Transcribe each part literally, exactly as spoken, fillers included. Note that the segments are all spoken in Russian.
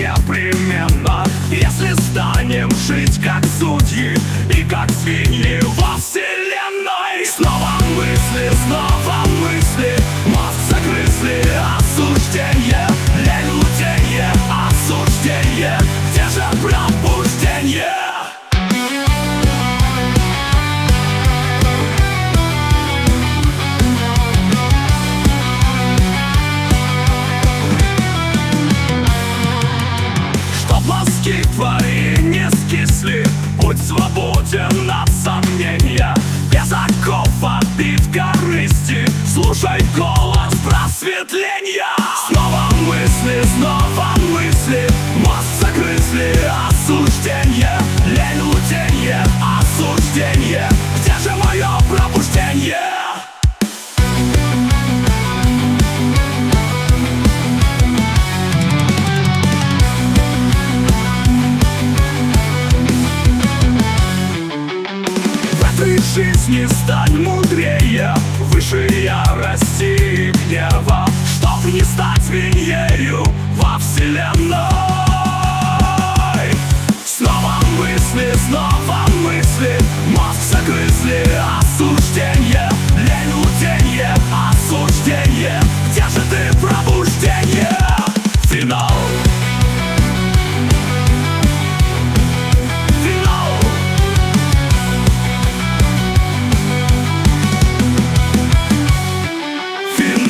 непременно, если станем жить как судьи и как свиньи во вселенной. Снова мысли, снова мысли, мозг загрызли осуждение, лень, лутенье, осуждение, где же пробуждение? Мозги твои не скисли, будь свободен от сомнения, без оков обид корысти, слушай голос просветления. Снова мысли, снова мысли, мозг загрызли осуждение, лень, лутенье, осуждение, где же мое пробуждение? Жизни стань мудрее, выше ярости и гнева, чтоб не стать свиньею во вселенной. Снова мысли, снова мысли, мозг загрызли осуждение, лень, лутенье, осуждение, где же ты пробуждение? Финал.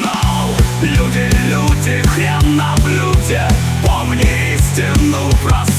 Люди, люди, хрен на блюде, помни истину простую.